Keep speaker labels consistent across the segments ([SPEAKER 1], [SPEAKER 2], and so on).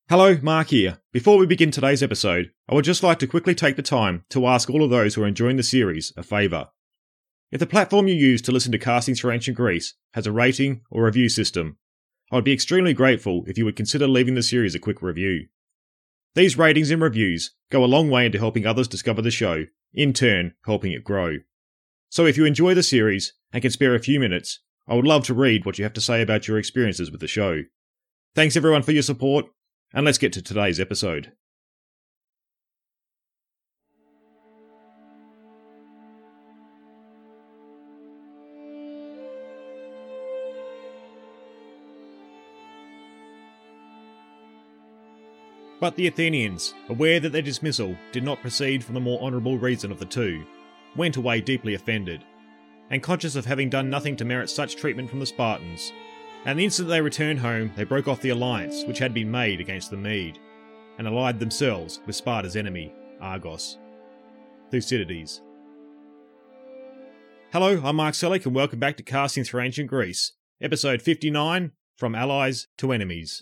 [SPEAKER 1] Hello, Mark here. Before we begin today's episode, I would just like to quickly take the time to ask all of those who are enjoying the series a favour. If the platform you use to listen to Casting Through Ancient Greece has a rating or review system, I would be extremely grateful if you would consider leaving the series a quick review. These ratings and reviews go a long way into helping others discover the show, in turn helping it grow. So if you enjoy the series and can spare a few minutes, I would love to read what you have to say about your experiences with the show. Thanks everyone for your support, and let's get to today's episode. But the Athenians, aware that their dismissal did not proceed from the more honourable reason of the two, went away deeply offended, and conscious of having done nothing to merit such treatment from the Spartans. And the instant they returned home, they broke off the alliance which had been made against the Mede, and allied themselves with Sparta's enemy, Argos. Thucydides. Hello, I'm Mark Selleck and welcome back to Casting Through Ancient Greece, episode 59, From Allies to Enemies.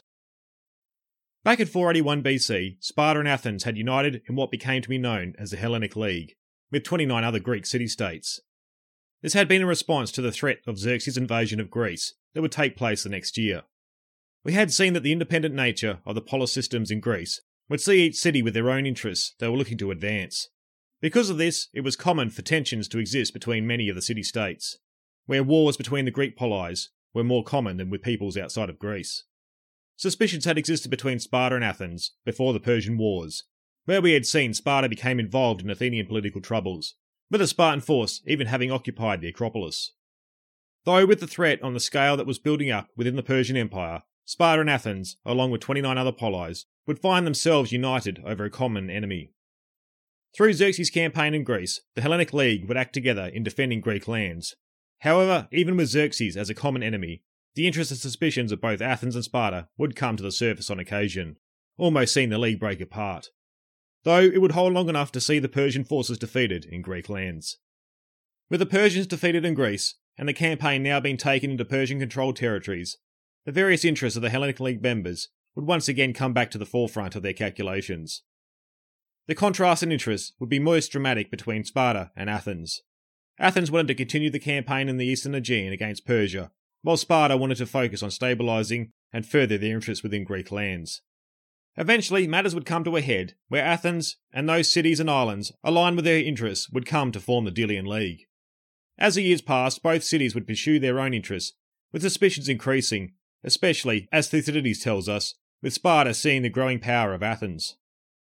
[SPEAKER 1] Back in 481 BC, Sparta and Athens had united in what became to be known as the Hellenic League, with 29 other Greek city-states. This had been in response to the threat of Xerxes' invasion of Greece that would take place the next year. We had seen that the independent nature of the polis systems in Greece would see each city with their own interests they were looking to advance. Because of this, it was common for tensions to exist between many of the city-states, where wars between the Greek polis were more common than with peoples outside of Greece. Suspicions had existed between Sparta and Athens before the Persian Wars, where we had seen Sparta became involved in Athenian political troubles, with the Spartan force even having occupied the Acropolis. Though with the threat on the scale that was building up within the Persian Empire, Sparta and Athens, along with 29 other polis, would find themselves united over a common enemy. Through Xerxes' campaign in Greece, the Hellenic League would act together in defending Greek lands. However, even with Xerxes as a common enemy, the interests and suspicions of both Athens and Sparta would come to the surface on occasion, almost seeing the league break apart, though it would hold long enough to see the Persian forces defeated in Greek lands. With the Persians defeated in Greece, and the campaign now being taken into Persian-controlled territories, the various interests of the Hellenic League members would once again come back to the forefront of their calculations. The contrast in interests would be most dramatic between Sparta and Athens. Athens wanted to continue the campaign in the eastern Aegean against Persia, while Sparta wanted to focus on stabilising and further their interests within Greek lands. Eventually, matters would come to a head, where Athens and those cities and islands aligned with their interests would come to form the Delian League. As the years passed, both cities would pursue their own interests, with suspicions increasing, especially, as Thucydides tells us, with Sparta seeing the growing power of Athens.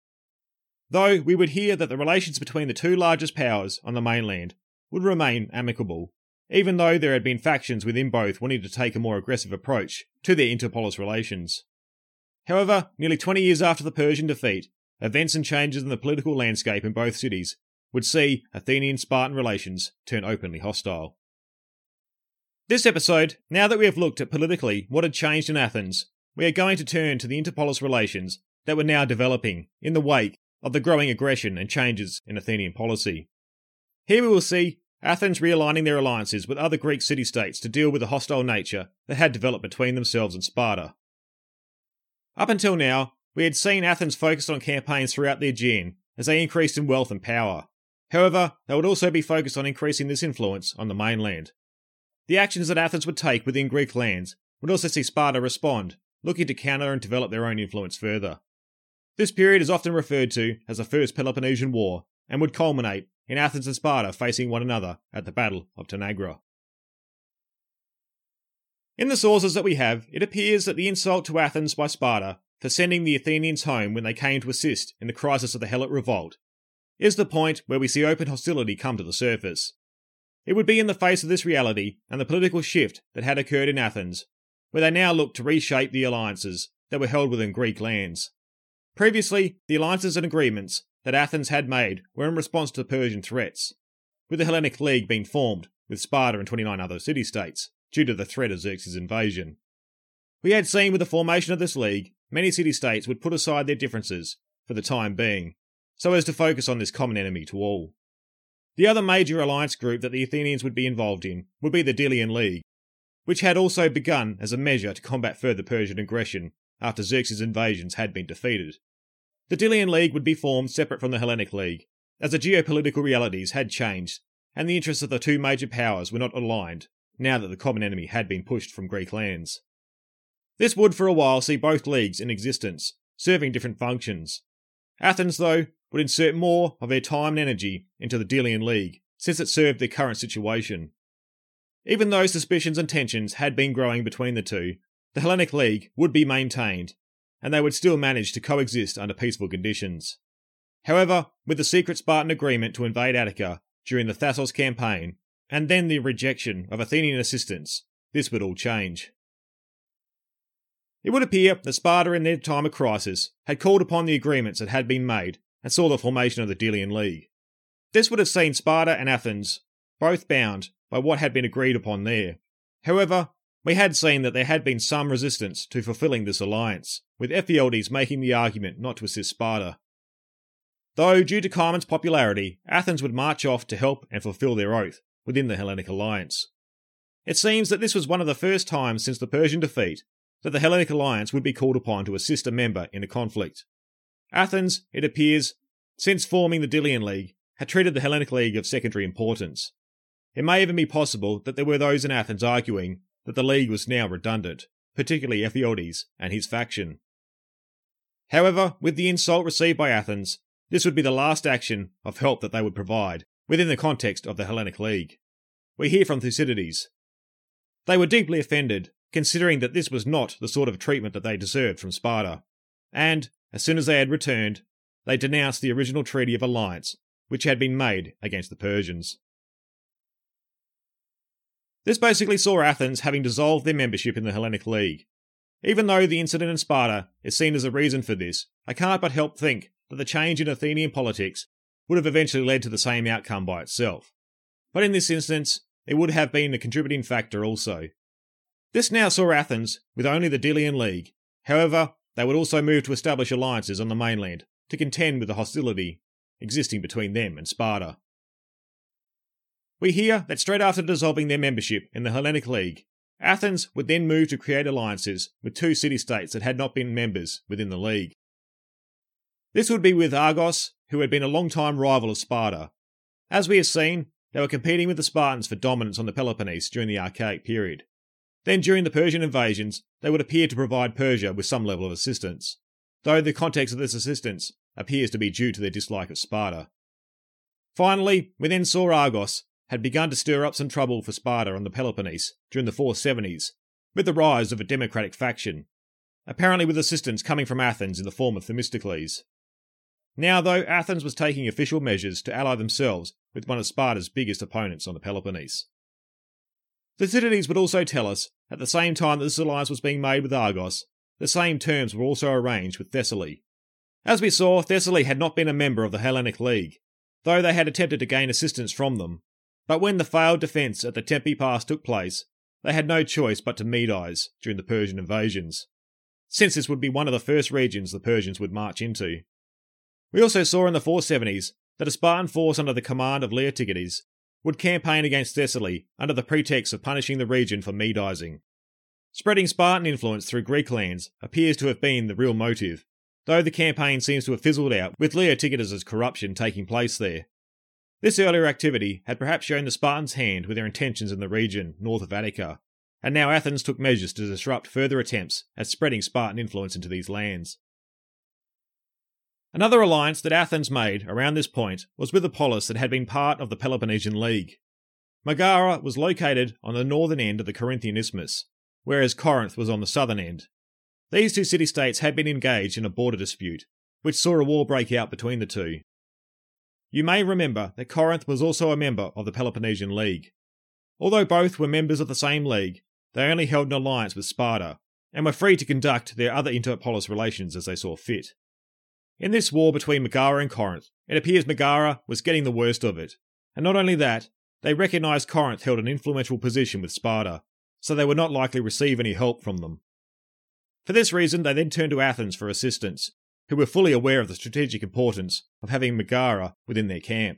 [SPEAKER 1] Though we would hear that the relations between the two largest powers on the mainland would remain amicable, even though there had been factions within both wanting to take a more aggressive approach to their interpolis relations. However, nearly 20 years after the Persian defeat, events and changes in the political landscape in both cities would see Athenian-Spartan relations turn openly hostile. This episode, now that we have looked at politically what had changed in Athens, we are going to turn to the interpolis relations that were now developing in the wake of the growing aggression and changes in Athenian policy. Here we will see Athens realigning their alliances with other Greek city-states to deal with the hostile nature that had developed between themselves and Sparta. Up until now, we had seen Athens focused on campaigns throughout the Aegean as they increased in wealth and power. However, they would also be focused on increasing this influence on the mainland. The actions that Athens would take within Greek lands would also see Sparta respond, looking to counter and develop their own influence further. This period is often referred to as the First Peloponnesian War, and would culminate in Athens and Sparta facing one another at the Battle of Tanagra. In the sources that we have, it appears that the insult to Athens by Sparta for sending the Athenians home when they came to assist in the crisis of the Helot revolt is the point where we see open hostility come to the surface. It would be in the face of this reality and the political shift that had occurred in Athens, where they now looked to reshape the alliances that were held within Greek lands. Previously, the alliances and agreements that Athens had made were in response to Persian threats, with the Hellenic League being formed with Sparta and 29 other city-states due to the threat of Xerxes' invasion. We had seen with the formation of this league, many city-states would put aside their differences for the time being, so as to focus on this common enemy to all. The other major alliance group that the Athenians would be involved in would be the Delian League, which had also begun as a measure to combat further Persian aggression after Xerxes' invasions had been defeated. The Delian League would be formed separate from the Hellenic League, as the geopolitical realities had changed, and the interests of the two major powers were not aligned, now that the common enemy had been pushed from Greek lands. This would for a while see both leagues in existence, serving different functions. Athens, though, would insert more of their time and energy into the Delian League, since it served their current situation. Even though suspicions and tensions had been growing between the two, the Hellenic League would be maintained, and they would still manage to coexist under peaceful conditions. However, with the secret Spartan agreement to invade Attica during the Thassos campaign, and then the rejection of Athenian assistance, this would all change. It would appear that Sparta in their time of crisis had called upon the agreements that had been made and saw the formation of the Delian League. This would have seen Sparta and Athens both bound by what had been agreed upon there. However, we had seen that there had been some resistance to fulfilling this alliance, with Ephialtes making the argument not to assist Sparta. Though, due to Chimon's popularity, Athens would march off to help and fulfill their oath within the Hellenic alliance. It seems that this was one of the first times since the Persian defeat that the Hellenic alliance would be called upon to assist a member in a conflict. Athens, it appears, since forming the Delian League, had treated the Hellenic League of secondary importance. It may even be possible that there were those in Athens arguing that the league was now redundant, particularly Ephialtes and his faction. However, with the insult received by Athens, this would be the last action of help that they would provide, within the context of the Hellenic League. We hear from Thucydides. They were deeply offended, considering that this was not the sort of treatment that they deserved from Sparta, and, as soon as they had returned, they denounced the original treaty of alliance which had been made against the Persians. This basically saw Athens having dissolved their membership in the Hellenic League. Even though the incident in Sparta is seen as a reason for this, I can't but help think that the change in Athenian politics would have eventually led to the same outcome by itself. But in this instance, it would have been a contributing factor also. This now saw Athens with only the Delian League. However, they would also move to establish alliances on the mainland to contend with the hostility existing between them and Sparta. We hear that straight after dissolving their membership in the Hellenic League, Athens would then move to create alliances with two city-states that had not been members within the league. This would be with Argos, who had been a long-time rival of Sparta. As we have seen, they were competing with the Spartans for dominance on the Peloponnese during the Archaic period. Then during the Persian invasions, they would appear to provide Persia with some level of assistance, though the context of this assistance appears to be due to their dislike of Sparta. Finally, we then saw Argos had begun to stir up some trouble for Sparta on the Peloponnese during the 470s, with the rise of a democratic faction, apparently with assistance coming from Athens in the form of Themistocles. Now, though, Athens was taking official measures to ally themselves with one of Sparta's biggest opponents on the Peloponnese. Thucydides would also tell us, at the same time that this alliance was being made with Argos, the same terms were also arranged with Thessaly. As we saw, Thessaly had not been a member of the Hellenic League, though they had attempted to gain assistance from them. But when the failed defence at the Tempe Pass took place, they had no choice but to Medize during the Persian invasions, since this would be one of the first regions the Persians would march into. We also saw in the 470s that a Spartan force under the command of Leotychides would campaign against Thessaly under the pretext of punishing the region for Medizing. Spreading Spartan influence through Greek lands appears to have been the real motive, though the campaign seems to have fizzled out with Leotychides' corruption taking place there. This earlier activity had perhaps shown the Spartans' hand with their intentions in the region north of Attica, and now Athens took measures to disrupt further attempts at spreading Spartan influence into these lands. Another alliance that Athens made around this point was with a polis that had been part of the Peloponnesian League. Megara was located on the northern end of the Corinthian Isthmus, whereas Corinth was on the southern end. These two city-states had been engaged in a border dispute, which saw a war break out between the two. You may remember that Corinth was also a member of the Peloponnesian League. Although both were members of the same league, they only held an alliance with Sparta, and were free to conduct their other inter-polis relations as they saw fit. In this war between Megara and Corinth, it appears Megara was getting the worst of it, and not only that, they recognised Corinth held an influential position with Sparta, so they would not likely receive any help from them. For this reason, they then turned to Athens for assistance, who were fully aware of the strategic importance of having Megara within their camp.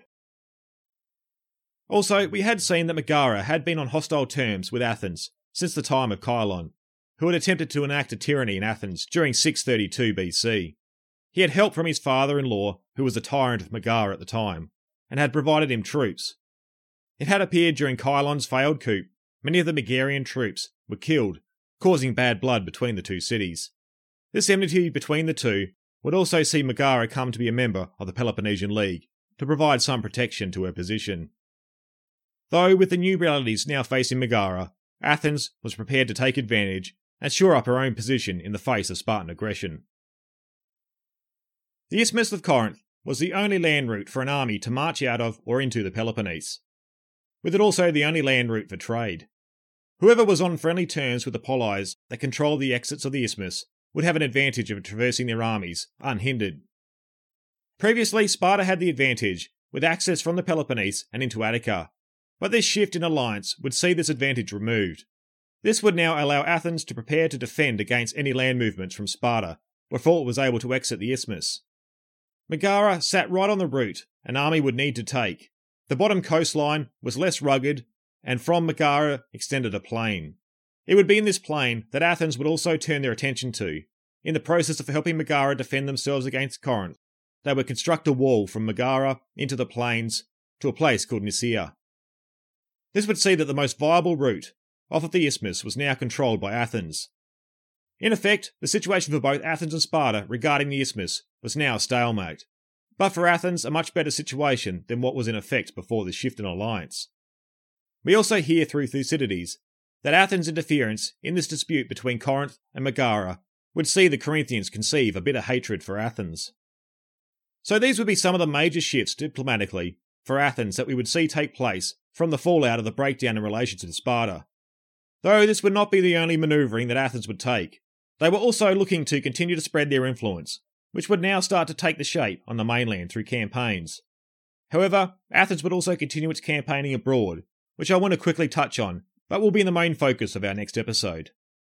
[SPEAKER 1] Also, we had seen that Megara had been on hostile terms with Athens since the time of Cylon, who had attempted to enact a tyranny in Athens during 632 BC. He had help from his father-in-law, who was the tyrant of Megara at the time, and had provided him troops. It had appeared during Chilon's failed coup, many of the Megarian troops were killed, causing bad blood between the two cities. This enmity between the two would also see Megara come to be a member of the Peloponnesian League, to provide some protection to her position. Though with the new realities now facing Megara, Athens was prepared to take advantage and shore up her own position in the face of Spartan aggression. The Isthmus of Corinth was the only land route for an army to march out of or into the Peloponnese, with it also the only land route for trade. Whoever was on friendly terms with the poleis that controlled the exits of the isthmus would have an advantage of traversing their armies unhindered. Previously, Sparta had the advantage, with access from the Peloponnese and into Attica, but this shift in alliance would see this advantage removed. This would now allow Athens to prepare to defend against any land movements from Sparta before it was able to exit the isthmus. Megara sat right on the route an army would need to take. The bottom coastline was less rugged, and from Megara extended a plain. It would be in this plain that Athens would also turn their attention to. In the process of helping Megara defend themselves against Corinth, they would construct a wall from Megara into the plains to a place called Nicaea. This would see that the most viable route off of the isthmus was now controlled by Athens. In effect, the situation for both Athens and Sparta regarding the isthmus was now a stalemate, but for Athens a much better situation than what was in effect before the shift in alliance. We also hear through Thucydides that Athens' interference in this dispute between Corinth and Megara would see the Corinthians conceive a bitter hatred for Athens. So these would be some of the major shifts diplomatically for Athens that we would see take place from the fallout of the breakdown in relations with Sparta. Though this would not be the only manoeuvring that Athens would take, they were also looking to continue to spread their influence, which would now start to take the shape on the mainland through campaigns. However, Athens would also continue its campaigning abroad, which I want to quickly touch on, but will be the main focus of our next episode.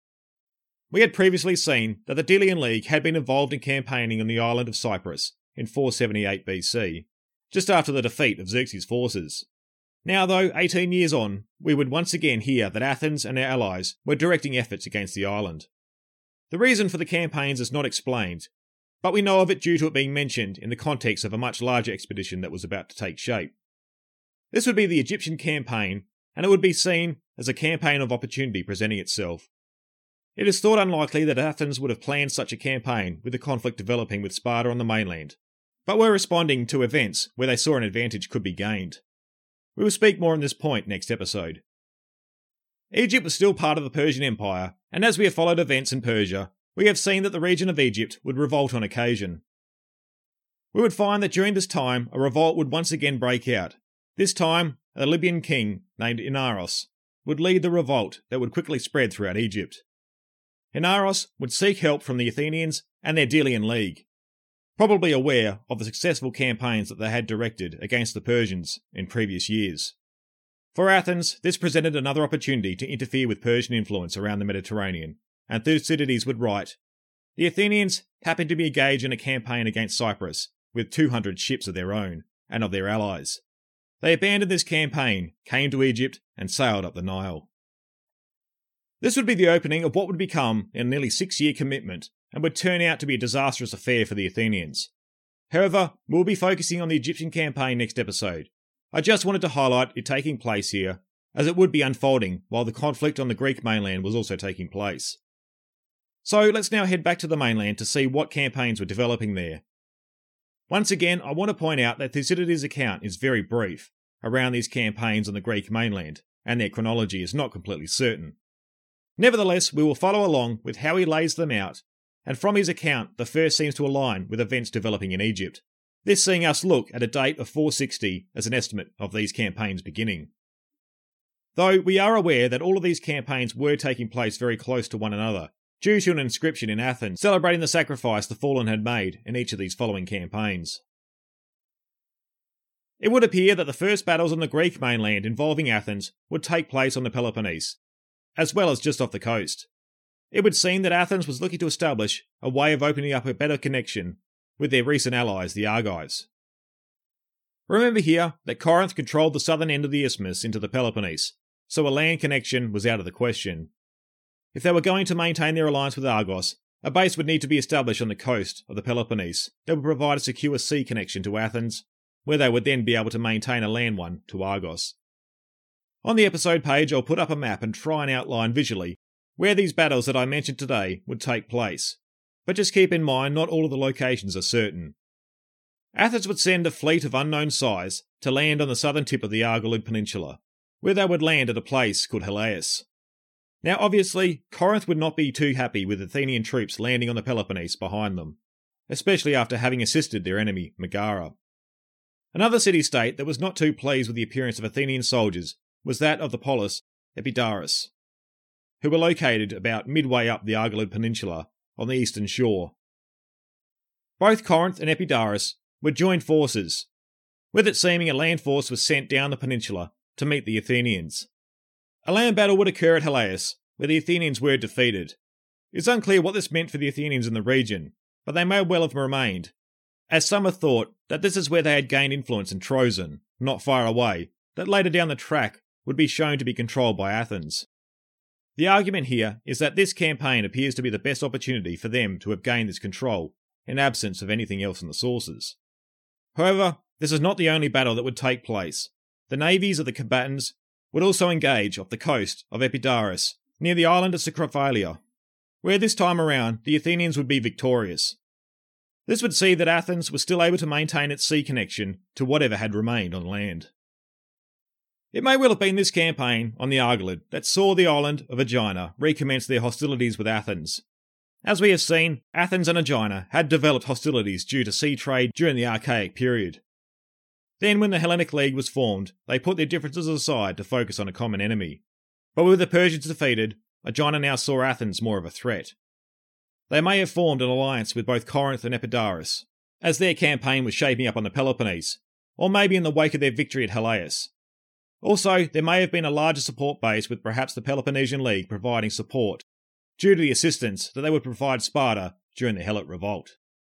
[SPEAKER 1] We had previously seen that the Delian League had been involved in campaigning on the island of Cyprus in 478 BC, just after the defeat of Xerxes' forces. Now though, 18 years on, we would once again hear that Athens and their allies were directing efforts against the island. The reason for the campaigns is not explained, but we know of it due to it being mentioned in the context of a much larger expedition that was about to take shape. This would be the Egyptian campaign, and it would be seen as a campaign of opportunity presenting itself. It is thought unlikely that Athens would have planned such a campaign with the conflict developing with Sparta on the mainland, but were responding to events where they saw an advantage could be gained. We will speak more on this point next episode. Egypt was still part of the Persian Empire, and as we have followed events in Persia, we have seen that the region of Egypt would revolt on occasion. We would find that during this time a revolt would once again break out. This time, a Libyan king named Inaros would lead the revolt that would quickly spread throughout Egypt. Inaros would seek help from the Athenians and their Delian League, probably aware of the successful campaigns that they had directed against the Persians in previous years. For Athens, this presented another opportunity to interfere with Persian influence around the Mediterranean, and Thucydides would write, "The Athenians happened to be engaged in a campaign against Cyprus, with 200 ships of their own, and of their allies. They abandoned this campaign, came to Egypt, and sailed up the Nile." This would be the opening of what would become a nearly 6-year commitment, and would turn out to be a disastrous affair for the Athenians. However, we'll be focusing on the Egyptian campaign next episode. I just wanted to highlight it taking place here, as it would be unfolding while the conflict on the Greek mainland was also taking place. So let's now head back to the mainland to see what campaigns were developing there. Once again, I want to point out that Thucydides' account is very brief around these campaigns on the Greek mainland, and their chronology is not completely certain. Nevertheless, we will follow along with how he lays them out, and from his account the first seems to align with events developing in Egypt, this seeing us look at a date of 460 as an estimate of these campaigns beginning. Though we are aware that all of these campaigns were taking place very close to one another, due to an inscription in Athens celebrating the sacrifice the fallen had made in each of these following campaigns. It would appear that the first battles on the Greek mainland involving Athens would take place on the Peloponnese, as well as just off the coast. It would seem that Athens was looking to establish a way of opening up a better connection with their recent allies, the Argives. Remember here that Corinth controlled the southern end of the isthmus into the Peloponnese, so a land connection was out of the question. If they were going to maintain their alliance with Argos, a base would need to be established on the coast of the Peloponnese that would provide a secure sea connection to Athens, where they would then be able to maintain a land one to Argos. On the episode page, I'll put up a map and try and outline visually where these battles that I mentioned today would take place, but just keep in mind not all of the locations are certain. Athens would send a fleet of unknown size to land on the southern tip of the Argolid Peninsula, where they would land at a place called Helias. Now obviously, Corinth would not be too happy with Athenian troops landing on the Peloponnese behind them, especially after having assisted their enemy, Megara. Another city-state that was not too pleased with the appearance of Athenian soldiers was that of the polis Epidaurus, who were located about midway up the Argolid Peninsula on the eastern shore. Both Corinth and Epidaurus would join forces, with it seeming a land force was sent down the peninsula to meet the Athenians. A land battle would occur at Helias, where the Athenians were defeated. It's unclear what this meant for the Athenians in the region, but they may well have remained, as some have thought that this is where they had gained influence in Troezen, not far away, that later down the track would be shown to be controlled by Athens. The argument here is that this campaign appears to be the best opportunity for them to have gained this control, in absence of anything else in the sources. However, this is not the only battle that would take place. The navies of the combatants would also engage off the coast of Epidaurus, near the island of Cecrophalia, where this time around the Athenians would be victorious. This would see that Athens was still able to maintain its sea connection to whatever had remained on land. It may well have been this campaign on the Argolid that saw the island of Aegina recommence their hostilities with Athens. As we have seen, Athens and Aegina had developed hostilities due to sea trade during the Archaic period. Then when the Hellenic League was formed, they put their differences aside to focus on a common enemy. But with the Persians defeated, Aegina now saw Athens more of a threat. They may have formed an alliance with both Corinth and Epidaurus, as their campaign was shaping up on the Peloponnese, or maybe in the wake of their victory at Helias. Also, there may have been a larger support base with perhaps the Peloponnesian League providing support, due to the assistance that they would provide Sparta during the Helot revolt.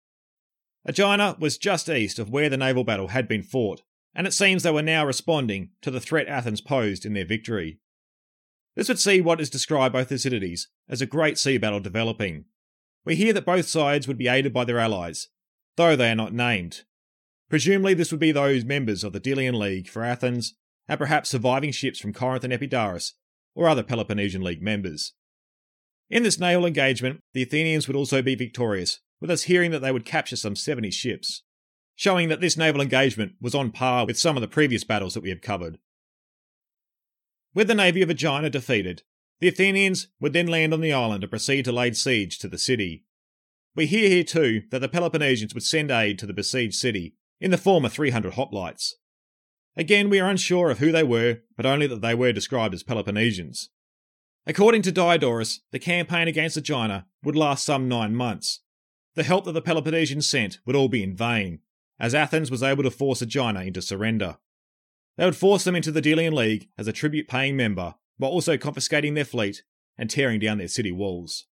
[SPEAKER 1] Aegina was just east of where the naval battle had been fought, and it seems they were now responding to the threat Athens posed in their victory. This would see what is described by Thucydides as a great sea battle developing. We hear that both sides would be aided by their allies, though they are not named. Presumably this would be those members of the Delian League for Athens, and perhaps surviving ships from Corinth and Epidaurus, or other Peloponnesian League members. In this naval engagement, the Athenians would also be victorious, with us hearing that they would capture some 70 ships, showing that this naval engagement was on par with some of the previous battles that we have covered. With the navy of Aegina defeated, the Athenians would then land on the island and proceed to lay siege to the city. We hear here too that the Peloponnesians would send aid to the besieged city in the form of 300 hoplites. Again, we are unsure of who they were, but only that they were described as Peloponnesians. According to Diodorus, the campaign against Aegina would last some 9 months. The help that the Peloponnesians sent would all be in vain, as Athens was able to force Aegina into surrender. They would force them into the Delian League as a tribute-paying member, while also confiscating their fleet and tearing down their city walls.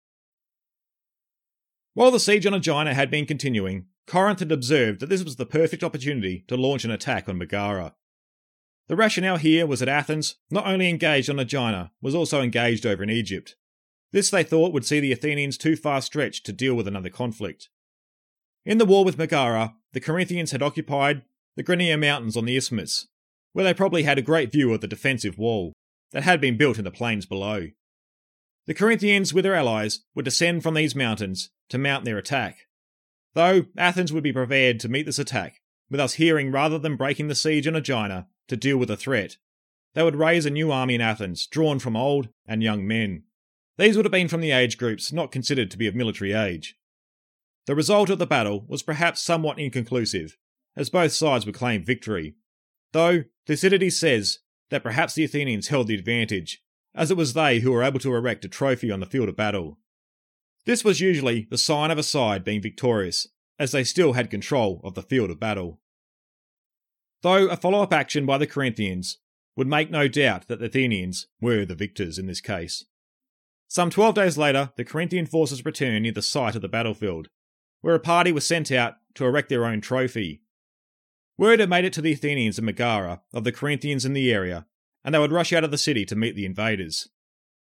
[SPEAKER 1] While the siege on Aegina had been continuing, Corinth had observed that this was the perfect opportunity to launch an attack on Megara. The rationale here was that Athens, not only engaged on Aegina, was also engaged over in Egypt. This they thought would see the Athenians too far stretched to deal with another conflict. In the war with Megara, the Corinthians had occupied the Grania Mountains on the Isthmus, where they probably had a great view of the defensive wall that had been built in the plains below. The Corinthians, with their allies, would descend from these mountains to mount their attack, though Athens would be prepared to meet this attack, with us hearing rather than breaking the siege on Aegina to deal with the threat. They would raise a new army in Athens, drawn from old and young men. These would have been from the age groups not considered to be of military age. The result of the battle was perhaps somewhat inconclusive, as both sides would claim victory, though Thucydides says that perhaps the Athenians held the advantage, as it was they who were able to erect a trophy on the field of battle. This was usually the sign of a side being victorious, as they still had control of the field of battle. Though a follow-up action by the Corinthians would make no doubt that the Athenians were the victors in this case. Some 12 days later, the Corinthian forces returned near the site of the battlefield, where a party was sent out to erect their own trophy. Word had made it to the Athenians in Megara of the Corinthians in the area, and they would rush out of the city to meet the invaders.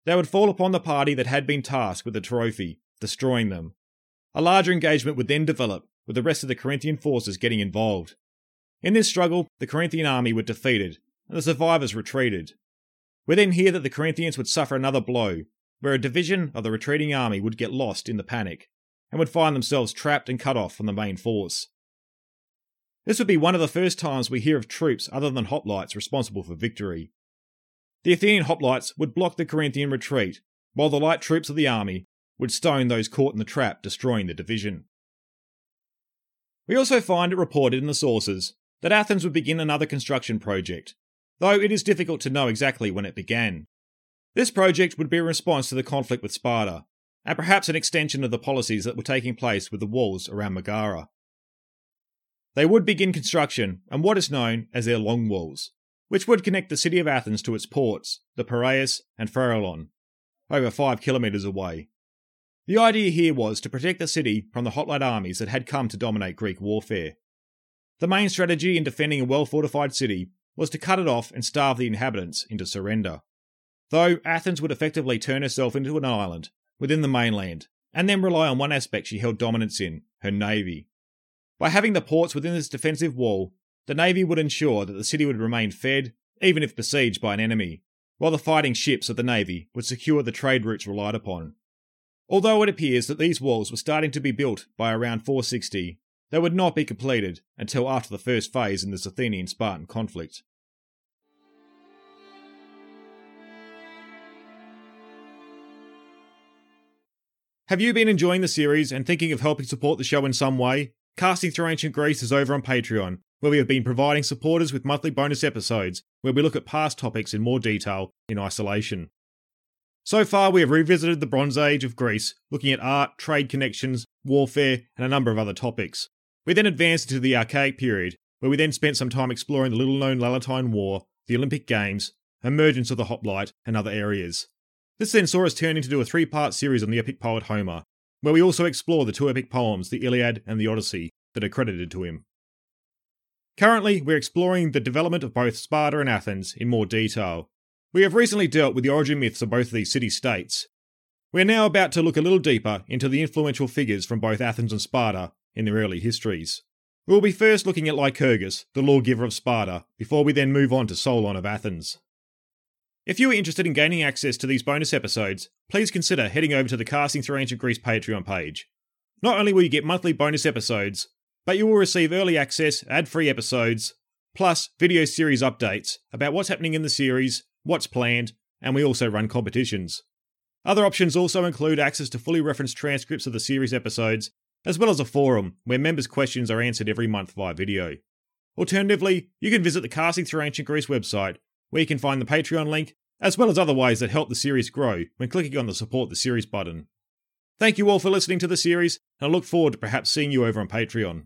[SPEAKER 1] they would fall upon the party that had been tasked with the trophy, destroying them. A larger engagement would then develop, with the rest of the Corinthian forces getting involved. In this struggle, the Corinthian army were defeated, and the survivors retreated. We then hear that the Corinthians would suffer another blow, where a division of the retreating army would get lost in the panic, and would find themselves trapped and cut off from the main force. This would be one of the first times we hear of troops other than hoplites responsible for victory. The Athenian hoplites would block the Corinthian retreat, while the light troops of the army would stone those caught in the trap, destroying the division. We also find it reported in the sources that Athens would begin another construction project, though it is difficult to know exactly when it began. This project would be a response to the conflict with Sparta, and perhaps an extension of the policies that were taking place with the walls around Megara. They would begin construction on what is known as their Long Walls, which would connect the city of Athens to its ports, the Piraeus and Pharaon, over 5 kilometres away. The idea here was to protect the city from the hoplite armies that had come to dominate Greek warfare. The main strategy in defending a well-fortified city was to cut it off and starve the inhabitants into surrender. Though Athens would effectively turn herself into an island within the mainland, and then rely on one aspect she held dominance in, her navy. By having the ports within this defensive wall, the navy would ensure that the city would remain fed, even if besieged by an enemy, while the fighting ships of the navy would secure the trade routes relied upon. Although it appears that these walls were starting to be built by around 460, they would not be completed until after the first phase in this Athenian-Spartan conflict. Have you been enjoying the series and thinking of helping support the show in some way? Casting Through Ancient Greece is over on Patreon, where we have been providing supporters with monthly bonus episodes where we look at past topics in more detail in isolation. So far, we have revisited the Bronze Age of Greece, looking at art, trade connections, warfare, and a number of other topics. We then advanced into the Archaic period, where we then spent some time exploring the little-known Lalatine War, the Olympic Games, emergence of the hoplite, and other areas. This then saw us turn into a 3-part series on the epic poet Homer, where we also explore the 2 epic poems, the Iliad and the Odyssey, that are credited to him. Currently, we're exploring the development of both Sparta and Athens in more detail. We have recently dealt with the origin myths of both of these city-states. We are now about to look a little deeper into the influential figures from both Athens and Sparta in their early histories. We will be first looking at Lycurgus, the lawgiver of Sparta, before we then move on to Solon of Athens. If you are interested in gaining access to these bonus episodes, please consider heading over to the Casting Through Ancient Greece Patreon page. Not only will you get monthly bonus episodes, but you will receive early access, ad-free episodes, plus video series updates about what's happening in the series, what's planned, and we also run competitions. Other options also include access to fully referenced transcripts of the series episodes, as well as a forum where members' questions are answered every month via video. Alternatively, you can visit the Casting Through Ancient Greece website, where you can find the Patreon link, as well as other ways that help the series grow when clicking on the Support the Series button. Thank you all for listening to the series, and I look forward to perhaps seeing you over on Patreon.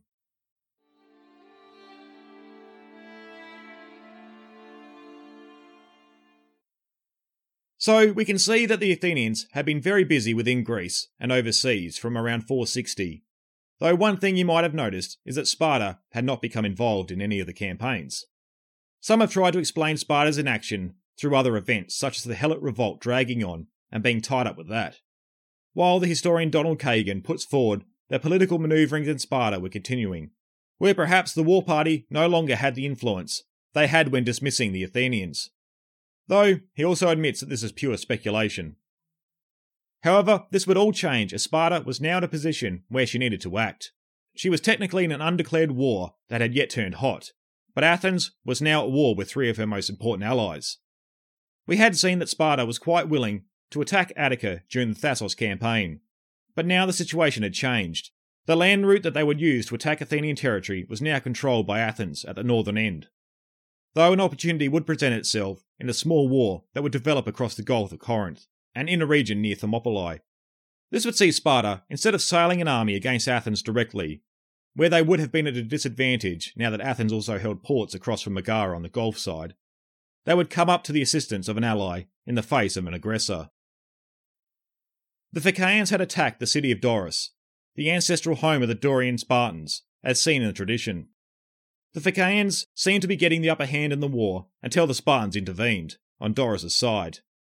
[SPEAKER 1] So, we can see that the Athenians had been very busy within Greece and overseas from around 460. Though one thing you might have noticed is that Sparta had not become involved in any of the campaigns. Some have tried to explain Sparta's inaction through other events such as the Helot revolt dragging on and being tied up with that, while the historian Donald Kagan puts forward that political manoeuvrings in Sparta were continuing, where perhaps the war party no longer had the influence they had when dismissing the Athenians. Though he also admits that this is pure speculation. However, this would all change as Sparta was now in a position where she needed to act. She was technically in an undeclared war that had yet turned hot, but Athens was now at war with 3 of her most important allies. We had seen that Sparta was quite willing to attack Attica during the Thassos campaign, but now the situation had changed. The land route that they would use to attack Athenian territory was now controlled by Athens at the northern end. Though an opportunity would present itself in a small war that would develop across the Gulf of Corinth, and in a region near Thermopylae. This would see Sparta, instead of sailing an army against Athens directly, where they would have been at a disadvantage now that Athens also held ports across from Megara on the Gulf side, they would come up to the assistance of an ally in the face of an aggressor. The Phaeacians had attacked the city of Doris, the ancestral home of the Dorian Spartans, as seen in the tradition. The Phaeacians seemed to be getting the upper hand in the war until the Spartans intervened, on Doris' side.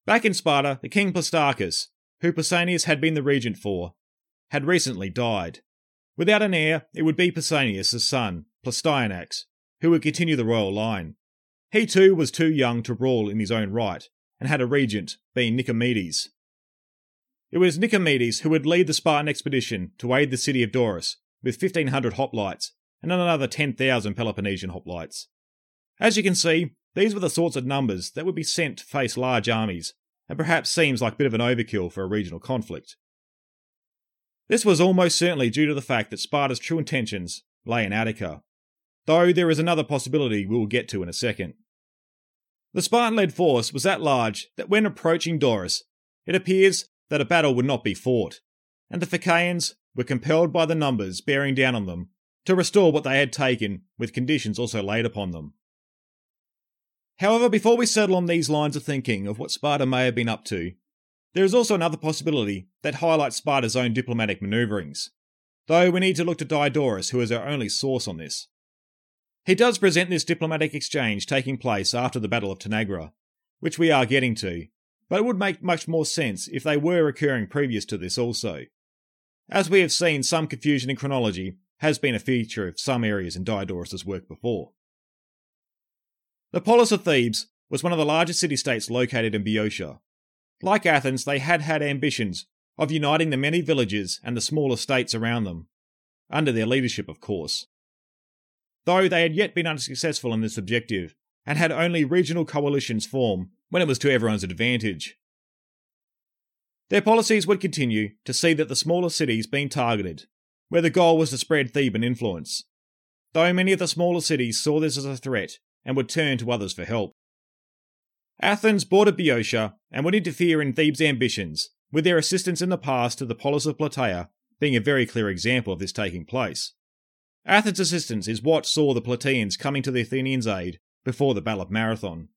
[SPEAKER 1] Back in Sparta, the king Plastarchus, who Pausanias had been the regent for, had recently died. Without an heir, it would be Pausanias' son, Plastionax, who would continue the royal line. He too was too young to rule in his own right, and had a regent, being Nicomedes. It was Nicomedes who would lead the Spartan expedition to aid the city of Doris with 1,500 hoplites and another 10,000 Peloponnesian hoplites. As you can see, these were the sorts of numbers that would be sent to face large armies, and perhaps seems like a bit of an overkill for a regional conflict. This was almost certainly due to the fact that Sparta's true intentions lay in Attica, though there is another possibility we will get to in a second. The Spartan-led force was that large that when approaching Doris, it appears that a battle would not be fought, and the Phaeacians were compelled by the numbers bearing down on them to restore what they had taken, with conditions also laid upon them. However, before we settle on these lines of thinking of what Sparta may have been up to, there is also another possibility that highlights Sparta's own diplomatic manoeuvrings, though we need to look to Diodorus, who is our only source on this. He does present this diplomatic exchange taking place after the Battle of Tanagra, which we are getting to, but it would make much more sense if they were occurring previous to this also. As we have seen, some confusion in chronology has been a feature of some areas in Diodorus' work before. The polis of Thebes was one of the largest city-states located in Boeotia. Like Athens, they had had ambitions of uniting the many villages and the smaller states around them, under their leadership of course. Though they had yet been unsuccessful in this objective, and had only regional coalitions form when it was to everyone's advantage. Their policies would continue to see that the smaller cities being targeted, where the goal was to spread Theban influence, though many of the smaller cities saw this as a threat and would turn to others for help. Athens bordered Boeotia and would interfere in Thebes' ambitions, with their assistance in the past to the polis of Plataea being a very clear example of this taking place. Athens' assistance is what saw the Plataeans coming to the Athenians' aid before the Battle of Marathon.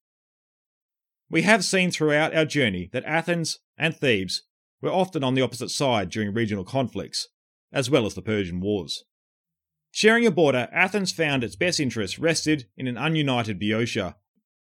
[SPEAKER 1] We have seen throughout our journey that Athens and Thebes were often on the opposite side during regional conflicts, as well as the Persian Wars. Sharing a border, Athens found its best interests rested in an ununited Boeotia.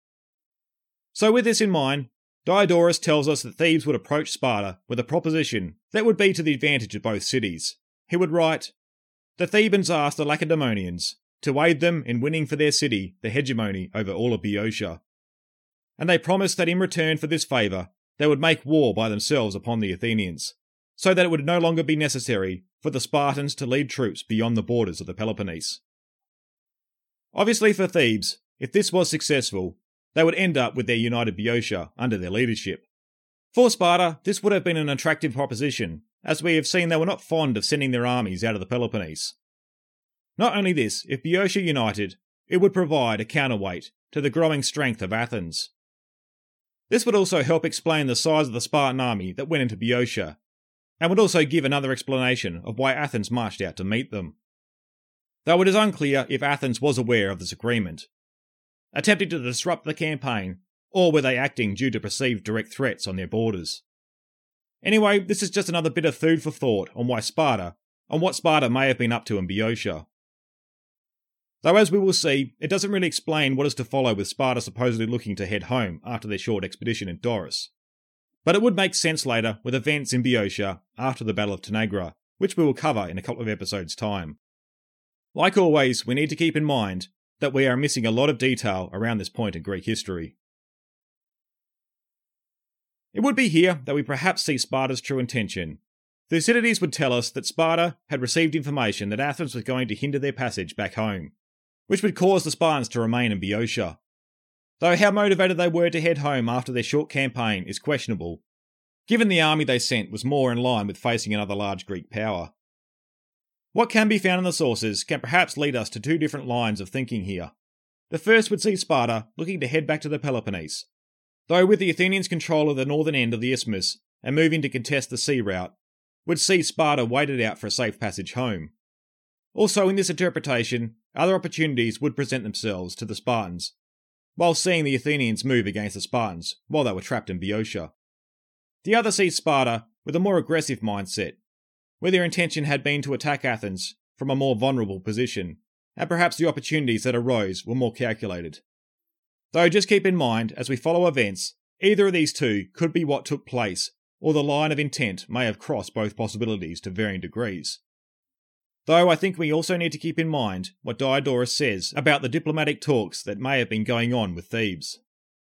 [SPEAKER 1] So with this in mind, Diodorus tells us that Thebes would approach Sparta with a proposition that would be to the advantage of both cities. He would write, "The Thebans asked the Lacedaemonians to aid them in winning for their city the hegemony over all of Boeotia. And they promised that in return for this favour, they would make war by themselves upon the Athenians, so that it would no longer be necessary for the Spartans to lead troops beyond the borders of the Peloponnese." Obviously for Thebes, if this was successful, they would end up with their united Boeotia under their leadership. For Sparta, this would have been an attractive proposition, as we have seen they were not fond of sending their armies out of the Peloponnese. Not only this, if Boeotia united, it would provide a counterweight to the growing strength of Athens. This would also help explain the size of the Spartan army that went into Boeotia, and would also give another explanation of why Athens marched out to meet them. Though it is unclear if Athens was aware of this agreement. Attempting to disrupt the campaign, or were they acting due to perceived direct threats on their borders? Anyway, this is just another bit of food for thought on what Sparta may have been up to in Boeotia. Though as we will see, it doesn't really explain what is to follow with Sparta supposedly looking to head home after their short expedition in Doris. But it would make sense later with events in Boeotia after the Battle of Tanagra, which we will cover in a couple of episodes' time. Like always, we need to keep in mind that we are missing a lot of detail around this point in Greek history. It would be here that we perhaps see Sparta's true intention. Thucydides would tell us that Sparta had received information that Athens was going to hinder their passage back home, which would cause the Spartans to remain in Boeotia. Though how motivated they were to head home after their short campaign is questionable, given the army they sent was more in line with facing another large Greek power. What can be found in the sources can perhaps lead us to two different lines of thinking here. The first would see Sparta looking to head back to the Peloponnese, though with the Athenians' control of the northern end of the isthmus and moving to contest the sea route, would see Sparta waited out for a safe passage home. Also in this interpretation, other opportunities would present themselves to the Spartans, while seeing the Athenians move against the Spartans while they were trapped in Boeotia. The other sees Sparta with a more aggressive mindset, where their intention had been to attack Athens from a more vulnerable position, and perhaps the opportunities that arose were more calculated. Though just keep in mind, as we follow events, Either of these two could be what took place, or the line of intent may have crossed both possibilities to varying degrees. Though I think we also need to keep in mind what Diodorus says about the diplomatic talks that may have been going on with Thebes.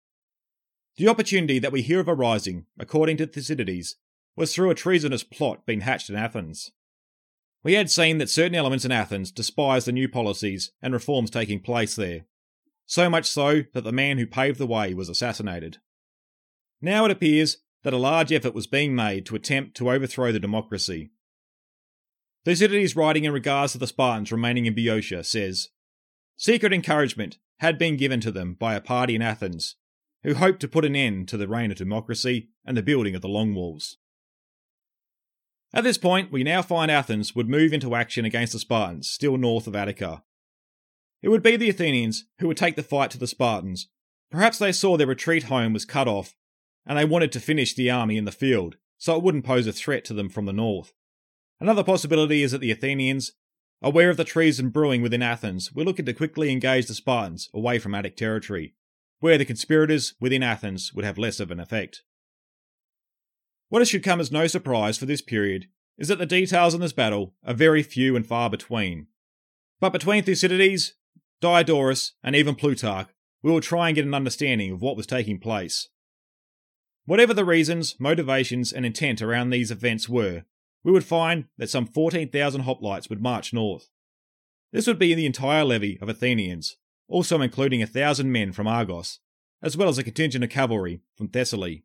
[SPEAKER 1] The opportunity that we hear of arising, according to Thucydides, was through a treasonous plot being hatched in Athens. We had seen that certain elements in Athens despised the new policies and reforms taking place there, so much so that the man who paved the way was assassinated. Now it appears that a large effort was being made to attempt to overthrow the democracy. Thucydides, writing in regards to the Spartans remaining in Boeotia, says, "Secret encouragement had been given to them by a party in Athens, who hoped to put an end to the reign of democracy and the building of the Long Walls." At this point, we now find Athens would move into action against the Spartans, still north of Attica. It would be the Athenians who would take the fight to the Spartans. Perhaps they saw their retreat home was cut off, and they wanted to finish the army in the field, so it wouldn't pose a threat to them from the north. Another possibility is that the Athenians, aware of the treason brewing within Athens, were looking to quickly engage the Spartans away from Attic territory, where the conspirators within Athens would have less of an effect. What should come as no surprise for this period is that the details in this battle are very few and far between. But between Thucydides, Diodorus, and even Plutarch, we will try and get an understanding of what was taking place. Whatever the reasons, motivations, and intent around these events were, we would find that some 14,000 hoplites would march north. This would be the entire levy of Athenians, also including 1,000 men from Argos, as well as a contingent of cavalry from Thessaly.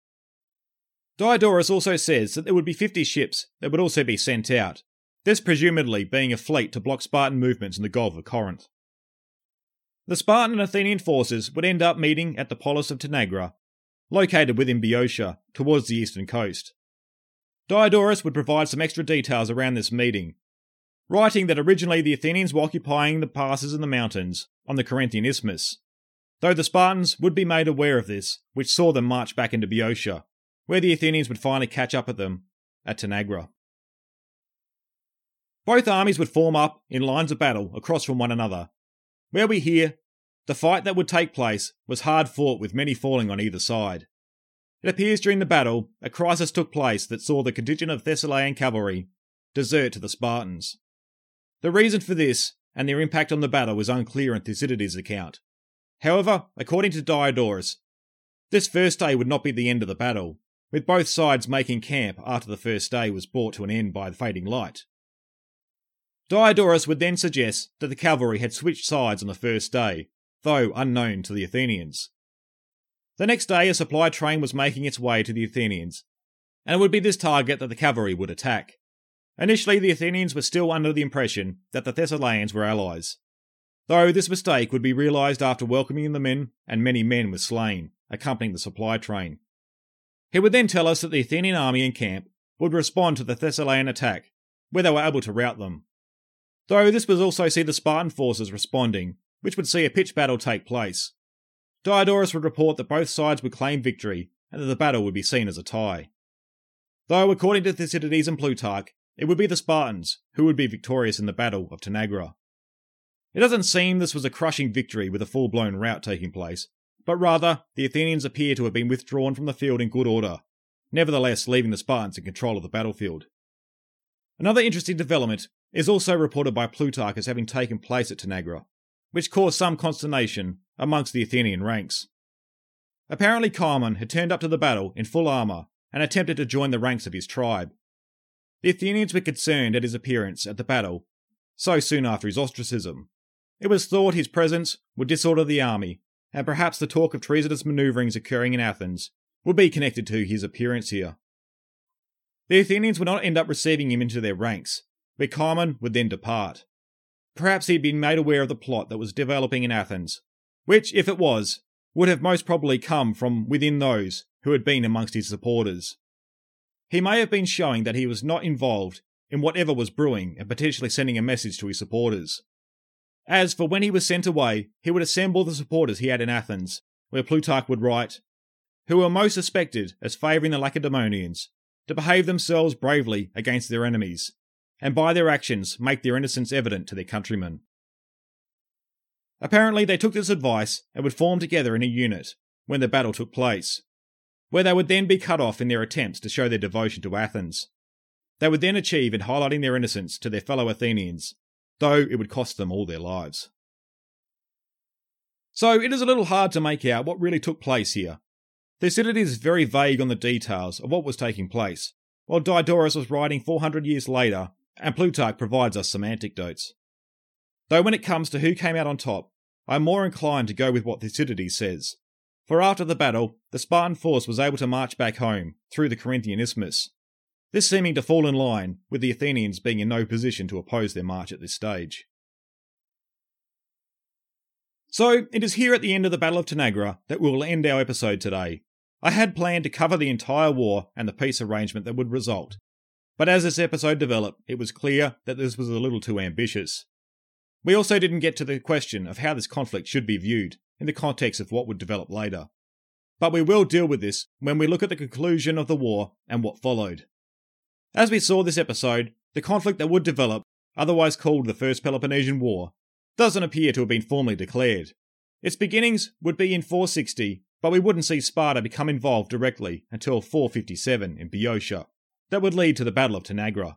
[SPEAKER 1] Diodorus also says that there would be 50 ships that would also be sent out, this presumably being a fleet to block Spartan movements in the Gulf of Corinth. The Spartan and Athenian forces would end up meeting at the polis of Tanagra, located within Boeotia, towards the eastern coast. Diodorus would provide some extra details around this meeting, writing that originally the Athenians were occupying the passes in the mountains on the Corinthian Isthmus, though the Spartans would be made aware of this, which saw them march back into Boeotia, where the Athenians would finally catch up at them at Tanagra. Both armies would form up in lines of battle across from one another, where we hear the fight that would take place was hard fought with many falling on either side. It appears during the battle a crisis took place that saw the contingent of Thessalian cavalry desert to the Spartans. The reason for this and their impact on the battle is unclear in Thucydides' account. However, according to Diodorus, this first day would not be the end of the battle, with both sides making camp after the first day was brought to an end by the fading light. Diodorus would then suggest that the cavalry had switched sides on the first day, though unknown to the Athenians. The next day a supply train was making its way to the Athenians, and it would be this target that the cavalry would attack. Initially the Athenians were still under the impression that the Thessalians were allies, though this mistake would be realised after welcoming the men, and many men were slain, accompanying the supply train. He would then tell us that the Athenian army in camp would respond to the Thessalian attack, where they were able to rout them. Though this would also see the Spartan forces responding, which would see a pitched battle take place. Diodorus would report that both sides would claim victory, and that the battle would be seen as a tie. Though, according to Thucydides and Plutarch, it would be the Spartans who would be victorious in the Battle of Tanagra. It doesn't seem this was a crushing victory with a full-blown rout taking place, but rather the Athenians appear to have been withdrawn from the field in good order, nevertheless leaving the Spartans in control of the battlefield. Another interesting development is also reported by Plutarch as having taken place at Tanagra, which caused some consternation amongst the Athenian ranks. Apparently Cimon had turned up to the battle in full armour and attempted to join the ranks of his tribe. The Athenians were concerned at his appearance at the battle so soon after his ostracism. It was thought his presence would disorder the army, and perhaps the talk of treasonous manoeuvrings occurring in Athens would be connected to his appearance here. The Athenians would not end up receiving him into their ranks, but Cimon would then depart. Perhaps he had been made aware of the plot that was developing in Athens, which, if it was, would have most probably come from within those who had been amongst his supporters. He may have been showing that he was not involved in whatever was brewing and potentially sending a message to his supporters. As for when he was sent away, he would assemble the supporters he had in Athens, where Plutarch would write, who were most suspected as favouring the Lacedaemonians, to behave themselves bravely against their enemies, and by their actions make their innocence evident to their countrymen. Apparently they took this advice and would form together in a unit when the battle took place, where they would then be cut off in their attempts to show their devotion to Athens. They would then achieve in highlighting their innocence to their fellow Athenians, though it would cost them all their lives. So it is a little hard to make out what really took place here. Thucydides is very vague on the details of what was taking place, while Diodorus was writing 400 years later, and Plutarch provides us some anecdotes. Though when it comes to who came out on top, I am more inclined to go with what Thucydides says, for after the battle, the Spartan force was able to march back home through the Corinthian Isthmus, this seeming to fall in line with the Athenians being in no position to oppose their march at this stage. So, it is here at the end of the Battle of Tanagra that we will end our episode today. I had planned to cover the entire war and the peace arrangement that would result, but as this episode developed, it was clear that this was a little too ambitious. We also didn't get to the question of how this conflict should be viewed in the context of what would develop later. But we will deal with this when we look at the conclusion of the war and what followed. As we saw this episode, the conflict that would develop, otherwise called the First Peloponnesian War, doesn't appear to have been formally declared. Its beginnings would be in 460, but we wouldn't see Sparta become involved directly until 457 in Boeotia. That would lead to the Battle of Tanagra.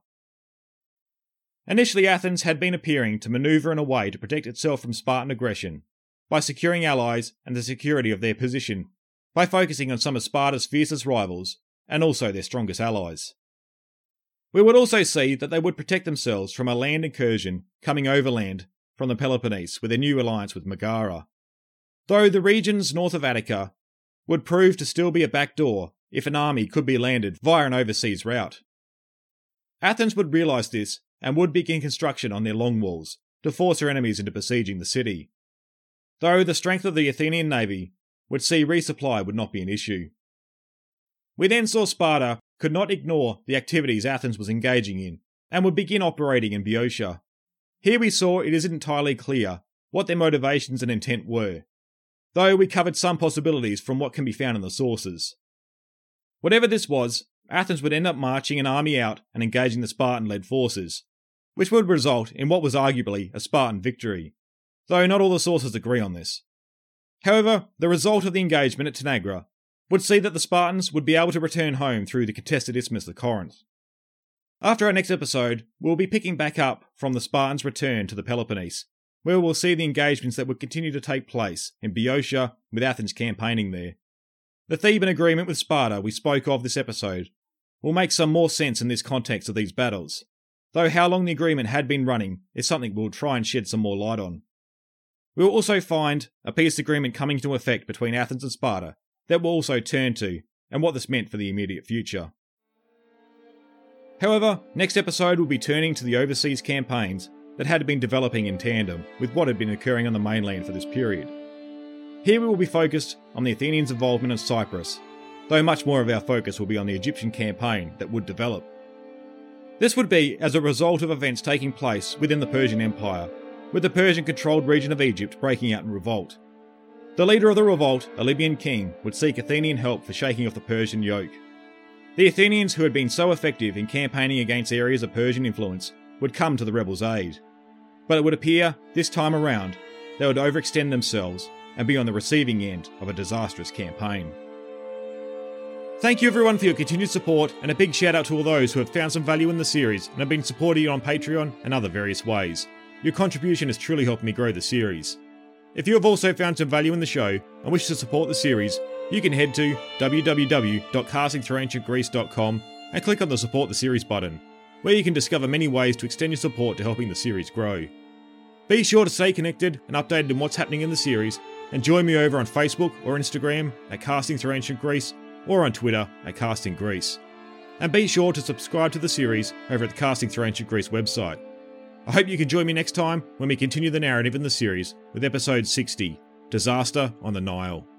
[SPEAKER 1] Initially, Athens had been appearing to manoeuvre in a way to protect itself from Spartan aggression, by securing allies and the security of their position, by focusing on some of Sparta's fiercest rivals, and also their strongest allies. We would also see that they would protect themselves from a land incursion coming overland from the Peloponnese with their new alliance with Megara, though the regions north of Attica would prove to still be a backdoor if an army could be landed via an overseas route. Athens would realise this and would begin construction on their long walls to force her enemies into besieging the city, though the strength of the Athenian navy would see resupply would not be an issue. We then saw Sparta could not ignore the activities Athens was engaging in and would begin operating in Boeotia. Here we saw it isn't entirely clear what their motivations and intent were, though we covered some possibilities from what can be found in the sources. Whatever this was, Athens would end up marching an army out and engaging the Spartan-led forces, which would result in what was arguably a Spartan victory, though not all the sources agree on this. However, the result of the engagement at Tanagra would see that the Spartans would be able to return home through the contested Isthmus of Corinth. After our next episode, we'll be picking back up from the Spartans' return to the Peloponnese, where we'll see the engagements that would continue to take place in Boeotia with Athens campaigning there. The Theban agreement with Sparta we spoke of this episode will make some more sense in this context of these battles, though how long the agreement had been running is something we'll try and shed some more light on. We will also find a peace agreement coming into effect between Athens and Sparta that we'll also turn to, and what this meant for the immediate future. However, next episode will be turning to the overseas campaigns that had been developing in tandem with what had been occurring on the mainland for this period. Here we will be focused on the Athenians' involvement in Cyprus, though much more of our focus will be on the Egyptian campaign that would develop. This would be as a result of events taking place within the Persian Empire, with the Persian-controlled region of Egypt breaking out in revolt. The leader of the revolt, a Libyan king, would seek Athenian help for shaking off the Persian yoke. The Athenians, who had been so effective in campaigning against areas of Persian influence, would come to the rebels' aid. But it would appear, this time around, they would overextend themselves and be on the receiving end of a disastrous campaign. Thank you everyone for your continued support, and a big shout out to all those who have found some value in the series and have been supporting it on Patreon and other various ways. Your contribution has truly helped me grow the series. If you have also found some value in the show and wish to support the series, you can head to www.castingthroughancientgreece.com and click on the Support the Series button, where you can discover many ways to extend your support to helping the series grow. Be sure to stay connected and updated on what's happening in the series, and join me over on Facebook or Instagram at Casting Through Ancient Greece, or on Twitter at Casting Greece. And be sure to subscribe to the series over at the Casting Through Ancient Greece website. I hope you can join me next time when we continue the narrative in the series with episode 60, Disaster on the Nile.